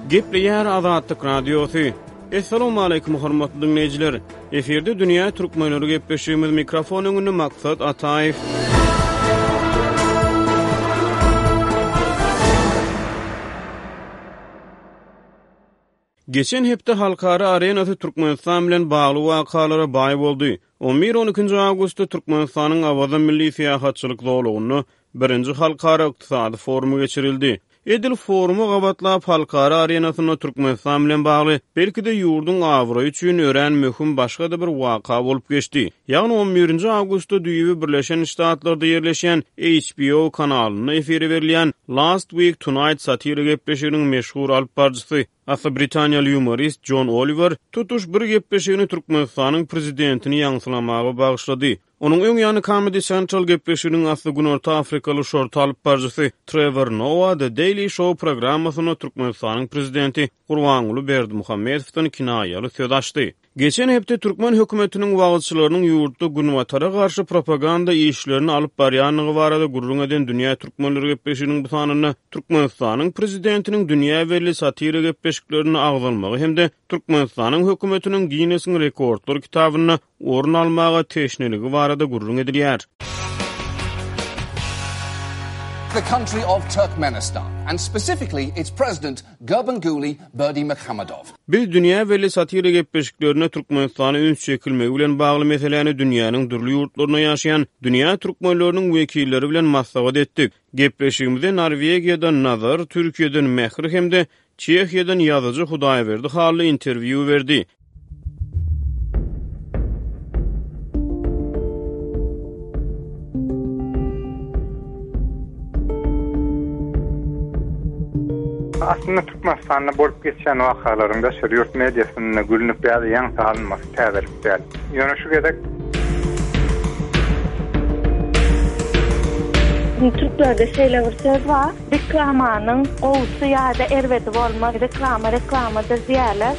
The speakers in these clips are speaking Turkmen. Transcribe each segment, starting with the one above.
Gepleýär Azatlyk Radiosu. Assalamu alaykum hormatly dinleyijiler. Eferde dünýä türkmenleri gepleşýümiz mikrofon öňünde Maksat Ataýew. Geçen hepde halkara arenasy Türkmenistan bilen bagly wakalara baý boldy. 11-12 awgustda Türkmenistanyň Awaza milli syýahatçylyk zowlugyny birinji halkara ykdysady forumy geçirildi. Edil forumu gabatlap halkara arenasyna Türkmenistan bilen bagly belki-de ýurdun awry üçin ören möhüm başga da bir waka bolup geçdi. Ýagny 11-nji awgustda Düýbi Birleşen Ştatlarda ýerleşen HBO kanalyna efiri berilýän Last Week Tonight satira gepleşiginiň meşhur alyp barjysy Britaniýaly humorist John Oliver tutuş bir gepleşigini Türkmenistanyň prezidentini ýaňsylamaga bagyşlady. Onun öň ýany Comedy Central gepleşiginiň asly Günorta Afrikaly şorta alyp barjysy Trevor Noah The Daily Show programmasyna Türkmenistanyň prezidenti Gurbanguly Berdimuhammedowyň kinaýaly söz açdy. Geçen hepde Türkmen hökümetiniň wagtçylarynyň ýurtda günwatara garşy propaganda işlerini alyp barýanlygy barada gurrun eden dünýä türkmenleri gepleşiginiň bu sanyny Türkmenistanyň prezidentiniň dünýä berli satira gepleşiklerini agzalmagy hemde Türkmenistanyň hökümetiniň Guinness Rekordlar kitabyna orun almaga teşneligi barada gurrun edilýär. The country of Turkmenistan, and specifically its president Gurbanguly Berdimuhamedov. Biz dünýä belli satira gepleşiklerine Türkmenistany üns çekilmegi bilen bagly meseleni dünýäniň dürli ýurtlaryna ýaşaýan dünýä türkmenleriniň wekilleri bilen maslahat etdik. Gepleşigimizde Norwegiýadan Nazar, Türkiýeden Mehri hemde Çehiýadan ýazyjy Hudaýberdi hally interwiu berdi. Aslında Türkmenistan'da bolup geçen wakalarynda şeýurt mediasyna gülünüp ýaly ýaňy alınmasy täzelik däl. Ýöne şu gedek Türklerde şeýle bir söz bar. Reklamanyň owsy ýa-da erweti bolmak, reklamadır diýerler.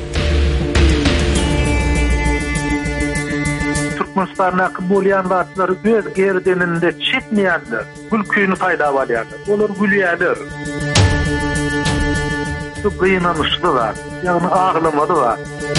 Türkmenistan'a bolýan wagtlary öz gerdeninde çetmeýänler, gülküýünü taýlap alýarlar. Olar gülýärler. Bu gynanyşdy var, ýagny aglamady var.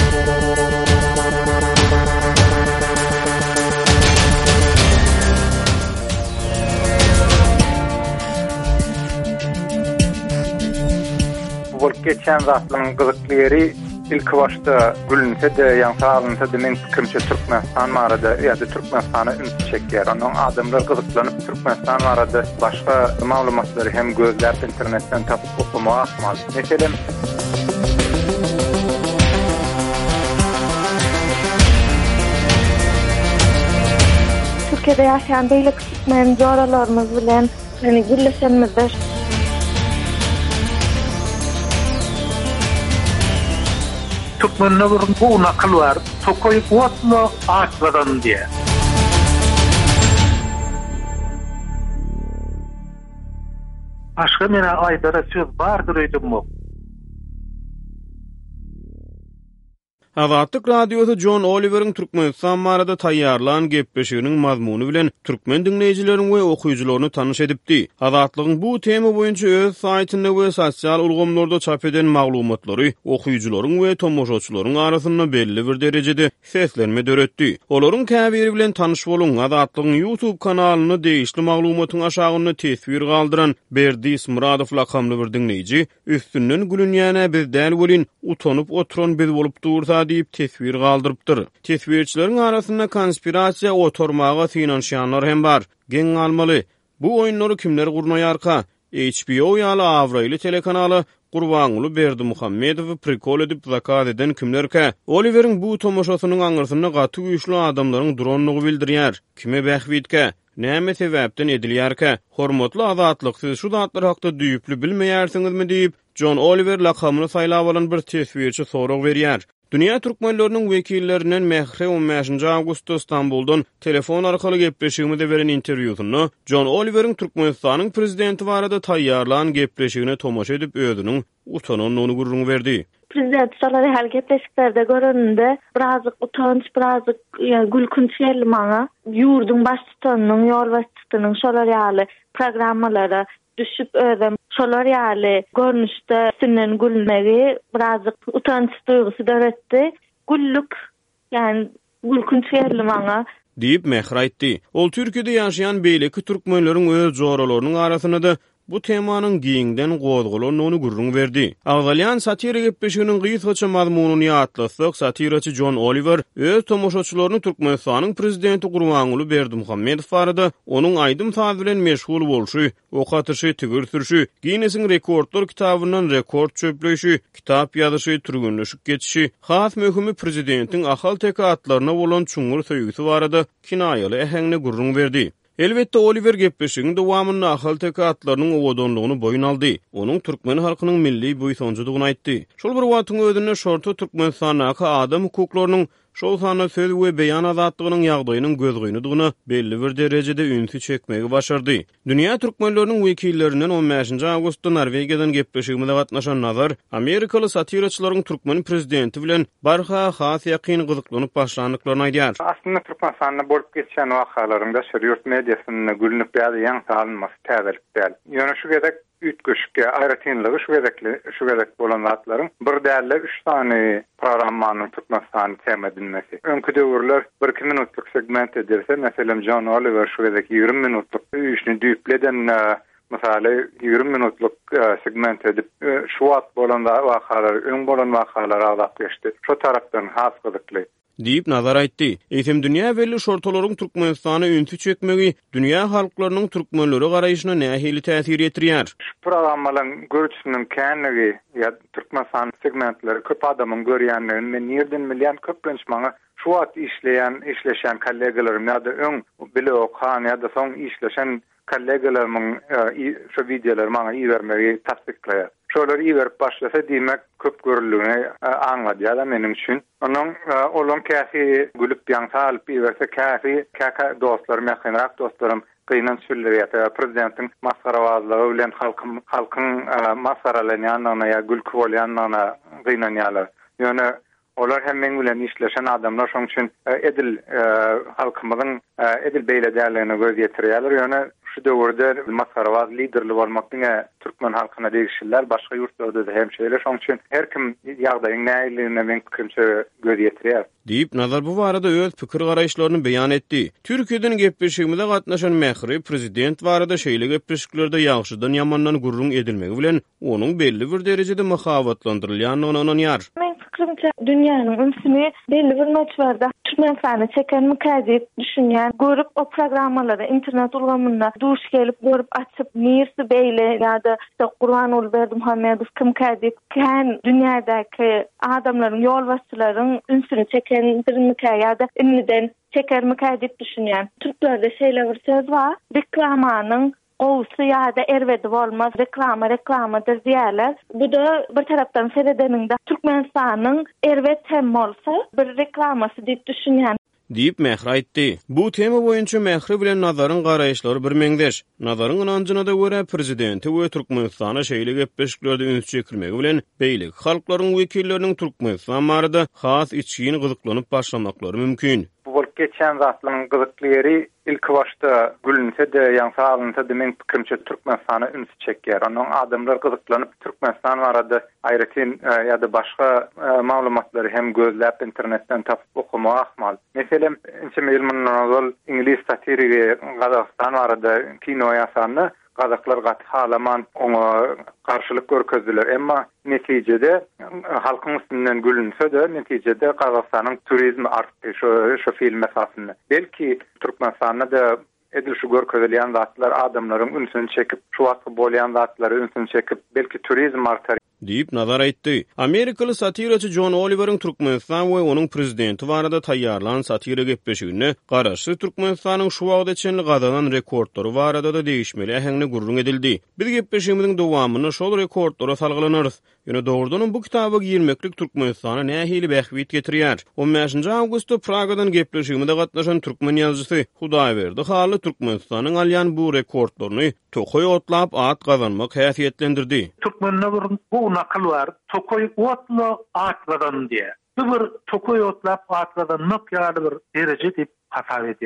bu geçen wagtlaryň gyzykly ilk başta gülünse de ýaňsy de men pikirçe Türkmenistan barada ýa-da Türkmenistana üns çekýär. Onuň adamlar gyzyklanyp Türkmenistan barada başga maglumatlary hem gözläp internetden tapyp okumagy ahmal. Meselem Türkiýede ýaşaýan beýle kysman joralarymyz bilen birleşenmizdir. Türkmenler bu nakıl var. Tokoy otno ağaçladan diye. Başka mene aydara söz bardır öydüm bu. Azatlyk Radiosu John Oliver'ın Türkmenistan barada taýýarlanan gepleşiginiň mazmuny bilen türkmen dinleýijilerini we okuýjylaryny tanış edipdi. Azatlygyň bu tema boýunça öz saýtynda we sosial ulgamlarda çap eden maglumatlary okuýjylaryň we tomoşaçylaryň arasynda belli bir derejede seslenme döretdi. Olaryň käbiri bilen tanış bolun. Azatlygyň YouTube kanalyny deýişli maglumatyň aşagyny tesbir galdyran Berdis Muradow lakamly bir dinleýiji üstünden gülünýäne biz däl bolin utanyp oturan biz bolup dursa diýip tesbir galdyrypdyr. Tesbirçileriň arasynda konspirasiýa oturmaga finansiýanlar hem bar. Geň almaly. Bu oýunlary kimler gurnaýarka? HBO ýaly Awraýly telekanaly Gurbanguly Berdimuhammedowy prikol edip zakaz eden kimlerke? Oliver'in bu tomoşasynyň aňyrsyna gaty güýçli adamlaryň duranlygy bildirýär. Kime bähwitke? Näme sebäpden edilýärke? Hormatly azatlyk, siz şu zatlar hakda düýüpli bilmeýärsiňizmi diýip John Oliver lakamyny saýlap alan bir tesbirçi sorag berýär. Dünýä türkmenleriniň wekillerinden Mehri 15-nji awgustda Istanbuldan telefon arkaly gepleşigimizde beren interwiusyny John Oliver'in Türkmenistanyň prezidenti barada taýýarlanan gepleşigine tomoşa edip özüniň utananyny gurrun berdi. Prezident şolary hareketleşiklerde göründe birazcık utanç, birazcık gülkünç geldi maňa. Ýurdun başçysynyň, ýol başçysynyň şolary ýaly programmalara düşüp özüm şolar ýaly görnüşde sünnen gülmegi birazcık utanç duýgusy döretdi. Güllük yani gülkünç geldi maňa. Diýip Mähri aýtdy. Ol Türkiýede ýaşaýan beýleki türkmenleriň öz joralarynyň arasynda da bu temanyň giňden gozgulan onu gurrun berdi. Agzalyan satira gepleşiginiň gysgaça mazmunyny ýatlasak, satiraçy John Oliver öz tomoşaçylaryny Türkmenistanyň prezidenti Gurbanuly Berdimuhammedow barada onuň aýdym saz bilen meşgul bolşy, okatyşy, tigir sürşi, Guinness'in rekordlar kitabyndan rekord çöpleşi, kitap ýazyşy, türgünleşik geçişi, has möhümi prezidentiň ahal tekatlaryna bolan çuňur söýgüsi barada kinaýaly äheňne gurrun berdi. Elbette Oliver gepleşiginiň dowamyny ahal tekatlarynyň owodonlygyny boýun aldy. Onuň türkmen halkynyň milli buýsonçylygyny aýtdy. Şol bir wagtyň özüne şorta Türkmenistanyň adam hukuklarynyň şol sana söz we beýan azatlygynyň ýagdaýynyň gözgüýnüdigini belli bir derejede ünsü çekmegi başardy. Dünýä türkmenleriniň wekillerinden 15-nji awgustda Norwegiýadan gepleşigimde gatnaşan Nazar, Amerikaly satiraçylaryň türkmen prezidenti bilen barha has ýakyn gyzyklanyp başlandyklaryny aýdýar. Aslında Türkmenistan'da bolup geçen wakalarynda şeýurt mediasyny gülünüp ýa-da salınmasy täzelip däl. Ýöne şu gedek ütgüşke aýratynlygy şu gedek bolan zatlaryň bir däle 3 tane programmanyň Türkmenistan temedilmesi. Öňkü döwürler 1-2 minutlyk segment edilse, meselem John Oliver şu gedek 20 minutlyk işini düýpleden mesela 20 minutlyk segment edip şu wagt bolan wakalar, öň bolan wakalar azap geçdi. Şu tarapdan has gydykly diýip Nazar aýtdy. Eýsem dünýä belli şortalaryň Türkmenistana ünsü çekmegi dünýä halklarynyň türkmenleri garaýyşyna nähili täsir etdirýär. Şu programmaryň görüşiniň känligi ýa Türkmenistan segmentleri köp adamyň görýänleri men ýerden million köplenç maňa şu wagt işleşen kollegalaryň ýa-da öň bile okan ýa-da soň işleşen kollegalaryň şu videolar maňa iýermegi tasdikleýär. Şolar iýerip başlasa diýmek köp görülýäni aňlady ýa-da meniň üçin. Olon käfi gülüp ýaňsal iýerse käfi dostlarym ýakynrak dostlarym gynan sürleri ýa-da prezidentiň masgarawazlygy bilen halkyň masgaralanýanyna ýa gülkü bolýanyna gynanýarlar. Ýöne olar hem men bilen işleşen adamlar şoň üçin edil halkymyzyň edil beýle dälerine göz ýetirýärler. Ýöne şu döwürde masgarawaz liderli bolmakdyň türkmen halkyna degişler başga ýurtlarda da hem şeýle. Şoň üçin her kim ýagdaýyň näýligine men kimse göz ýetirýär. Diýip Nazar bu barada öz pikir garaýşlaryny beýan etdi. Türkiýeden gepleşigimde gatnaşan Mähri prezident barada şeýle gepleşiklerde ýagşydan ýamandan gurrun edilmegi bilen onuň belli bir derejede mukawatlandyrylýanyny onanýar. Fikrimçe dünýäniň ünsüni belli bir nöçberde Türkmenistany çeken mükazip düşünýän, görüp o programmalara internet ulgamyna duş gelip görüp açyp nirsi beýle ýa-da Gurbanuly Berdimuhammedow kim kazip kän dünýädäki adamlaryň ýolbaşçylaryň ünsüni çekendirmeke ýa-da iniden çekermeke diýip düşünýän. Türklerde şeýle bir söz bar, reklamanyň Gowsy ýa-da erwedi bolmaz, reklamadyr diýerler. Bu da bir tarapdan seredeniňde Türkmenistanyň erwet hem bolsa bir reklamasy diýip düşünýän. Diýip Mähri aýtdy. Bu tema boýunça Mähri bilen Nazaryň garaýşlary bir meňdeş. Nazaryň inanjyna da görä prezidenti we Türkmenistana şeýle gepleşiklerde üns çekilmegi bilen beýlik halklaryň wekilleriniň Türkmenistan barada has içgin gyzyklanyp başlamaklary mümkin. Bu bolup geçen zatlaryň gyzykly ilk başta gülünse de ýaňsalynsa da men pikirçe Türkmenistana ünsü çekýär. Onuň adamlar gyzyklanyp Türkmenistan barada aýratyn ýa-da başga maglumatlary hem gözläp internetten tapyp okumak ahmal. Meselem, inçe ýylmyň ingliz satirigi Gazakystan barada kino ýasandy. Gazaklar gat halaman ona karşılık görkezdiler. Emma neticede halkın üstünden gülünse de neticede Gazakstanyň turizmi artdy şu film esasında. Belki Türkmenistan'da da edil şu görkezilýän zatlar adamlaryň ünsüni çekip, şu wagtda bolýan zatlary ünsüni çekip, belki turizm artar diýip Nazar aýtdy. Amerikaly satiraçy John Oliver'ın Türkmenistan we onuň prezidenti barada taýýarlan satira gepleşigine garaşy Türkmenistanyň şu wagtda çenli gazanan rekordlary barada da değişmeli äheňne gurrun edildi. Biz gepleşigimiziň dowamyny şol rekordlara salgylanarys. Ýöne dogrudan bu kitaby girmeklik Türkmenistana nähili bähwit getirýär. 15-nji awgustda Pragadan gepleşigimde gatnaşan türkmen ýazgysy Hudaýberdi haly Türkmenistanyň alýan bu rekordlaryny tokoy otlap at gazanmak häsiýetlendirdi. Türkmenler bu nakıl var. Tokoy otla atladan diye. Bir tokoy otlap atladan ýaly bir derece diýip hasap edýär.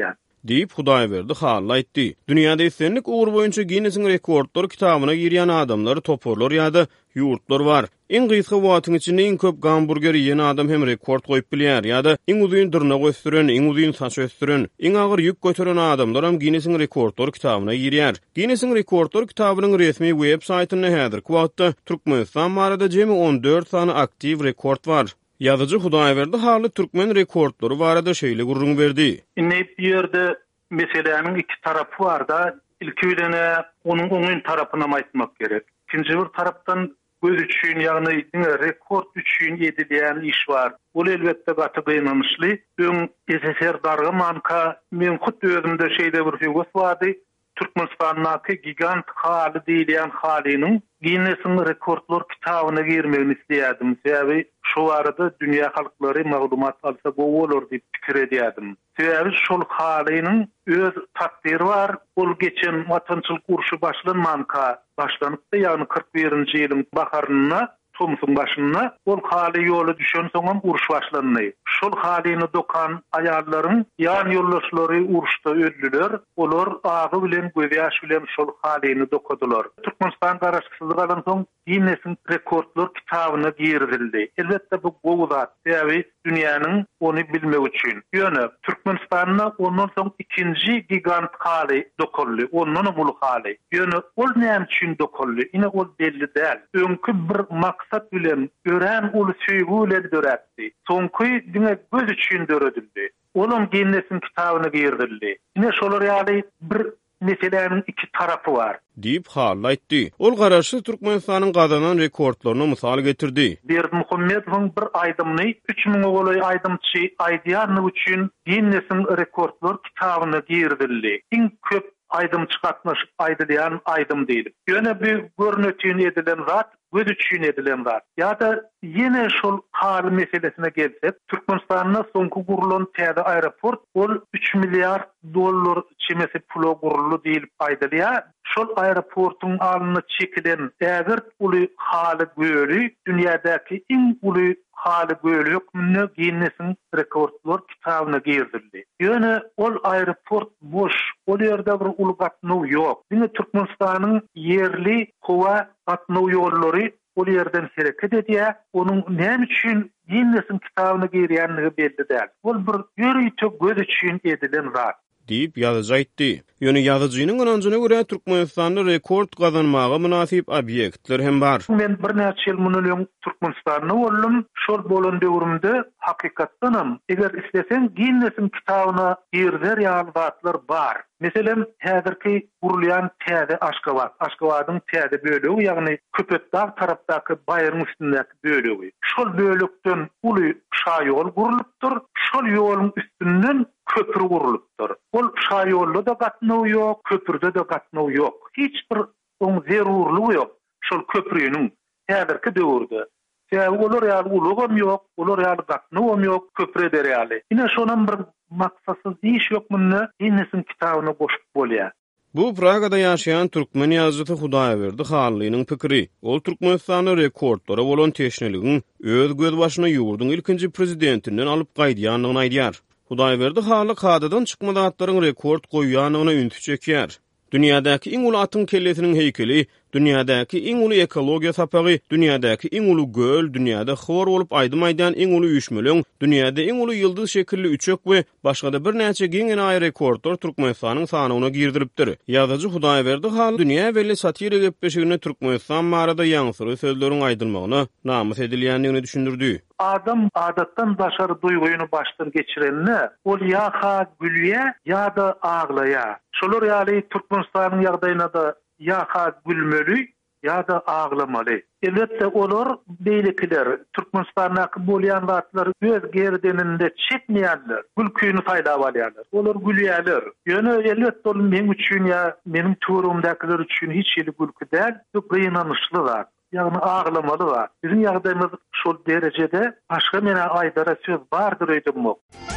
diýip Hudaýberdi hally aýtdy. Dünýäde islenlik ugur boýunça Guinness'in rekordlar kitabyna girýän adamlar toporlar ýa-da ýurtlar var. Iň gysga wagtyň içinde iň köp gamburger ýene adam hem rekord goýup bilýär ýa-da iň uzun dyrnak östüren, iň uzun saç östüren, iň agyr ýük götüren adamlar hem Guinness'in rekordlar kitabyna girýär. Guinness'in rekordlar kitabynyň resmi web saýtyna häzirki wagtda Türkmenistan barada jemi 14 sany aktiv rekord var. Ýazyjy Hudaýberdi hally türkmen rekordlary barada şeýle gurrun berdi. Ine bir ýerde meseleniň iki tarapy bar da, ilki bilene onuň oňun tarapyna aýtmak gerek. İkinji bir tarapdan göz üçin, ýagny rekord üçin edilýän iş var. Ol elbetde gaty gynanyşly. Öň SSR darga manka men hut özümde şeýle bir figos bardy. Türkmenistan'daki gigant haly diýilýän halynyň Guinness'in rekordlar kitabyna girmegini isleýärdim. Sebäbi şu arada dünýä halklary maglumat alsa bu bolar diýip pikir edýärdim. Sebäbi şol halynyň öz takdiri var. Ol geçen watançylyk urşy başlanmanka başlanypdy, ýagny 41-nji ýylyň baharyna Tomsun başyna ol haly ýoly düşen soňam uruş başlandy. Şol halyny dokan aýallaryň ýan ýoldaşlary uruşda öldüler. Olar agy bilen göýäş bilen şol halyny dokudylar. Türkmenistan garaşsyzlyk alan soň Guinness'in rekordlar kitabyna girildi. Elbetde bu gowzat sebäbi dünýäniň ony bilmek üçin. Ýöne Türkmenistanyň ondan soň ikinji gigant haly dokuldy. Ondan ulu haly. Ýöne ol näme üçin dokuldy? Ine ol belli däl. Öňkü bir maksat bilen gören ulu süýgü bilen döräpdi. Soňky diňe göz üçin döredildi. Onuň Guinness'in kitabyna girildi. Ine şolar ýaly bir meseleniň iki tarapy var. Diýip hally aýtdy. Ol garaşy Türkmenistanyň gazanan rekordlaryna mysal getirdi. Berdimuhammedowyň bir aýdymny 3000 goly aýdymçy aýdýany üçin Guinness'in rekordlar kitabyna girildi. Iň köp aýdym çykatmaşyp aýdylýan aýdym diýilip. Ýöne bir görnetini edilen zat, göz üçin edilen zat. Ýa-da ýene şol haly meselesine gelsek, Türkmenistanyň soňky gurulan täze aeroport ol 3 milliard dollar çemesi pulo guruldy diýilip aýdylýar. Şol aeroportyň alyny çekilen ägir uly haly göýüli dünýädäki iň uly haly göýüli hükmünde Guinness'in rekordlar kitabyna girildi. Ýöne ol aeroport boş, ol ýerde bir uly gatnaw ýok. Diňe Türkmenistanyň yerli howa gatnaw ýollary ol ýerden hereket edýär. Onuň näme üçin Guinness'in kitabyna girýänligi belli däl. Ol bir ýöri göz üçin edilen zat. Diýip ýazyjy aýtdy. Ýöne ýazyjynyň anancına görä Türkmenistanda rekord gazanmaga münasip obyektler hem bar. Men bir näçe ýyl munulýan Türkmenistanyna boldum. Şol bolan döwrümde hakykatdanam eger islesen Guinness'in kitabyna girýär ýalybatlar bar. Meselem häzirki gurulýan täze Aşgabatyň täze bölegi, ýagny Köpetdağ tarapdaky baýryň üstündäki bölegi. Şol bölekden uly şaýol gurulupdyr. Şol ýoluň üstünden köprü gurulupdyr. Ol şaýolda da gatnaw ýok, köprüde de gatnaw ýok. Hiç bir oň zerurlygy ýok şol köprüniň häzirki döwürde. Olar ýaly ulugam ýok, olar ýaly gatnawam ýok, köprü ederýäli. Ine şonam bir maksatsız iş ýokmunny Guinness'in kitabyna goşup bolýar. Bu Pragada ýaşaýan türkmen ýazgysy Hudaýberdi halynyň pikiri. Ol Türkmenistanyň rekordlara bolan teşneligiň öz göz başyna ýurduň ilkinji prezidentinden alyp gaýdýanlygyny aýdýar. Hudaýberdi haly kadadan çykmady atlaryň rekord goýýanyna üntü çekýär. Dünýädäki iň uly atyň kellesiniň heykeli, dünýädäki iň uly ekologiýa sapagy, dünýädäki iň uly göl, dünýäde hor bolup aýdymaýdan iň uly üýşmeleň, dünýäde iň uly ýyldız şekilli üçek we başga-da bir näçe giňen rekordlar Türkmenistanyň sanawyna girdiripdir. Ýazyjy Hudaýberdi haly dünýä belli satira gepleşigine Türkmenistan barada ýaňsyry sözleriň aýdylmagyna namys edilýändigini düşündirdi. Adam adatdan başary duýguny başdan geçirenine ol ýa-ha gülýä ýa-da aglaýa. Şolar ýaly Türkmenistanyň ýagdaýyna da ýa-ha gülmeli ýa-da aglamaly. Elbetde olar beýlekiler Türkmenistandaky bolýan zatlar öz gerdeninde çekmeýärler. Gülküýüni taýlap alýarlar. Olar gülýärler. Ýöne elbetde ol men üçin ýa meniň turumdakylar üçin hiç ýeli gülkü däl, gynanyşly zat. Ýagny aglamaly zat. Bizim ýagdaýymyz şol derejede başga mene aýdara söz bardyr öýdüm.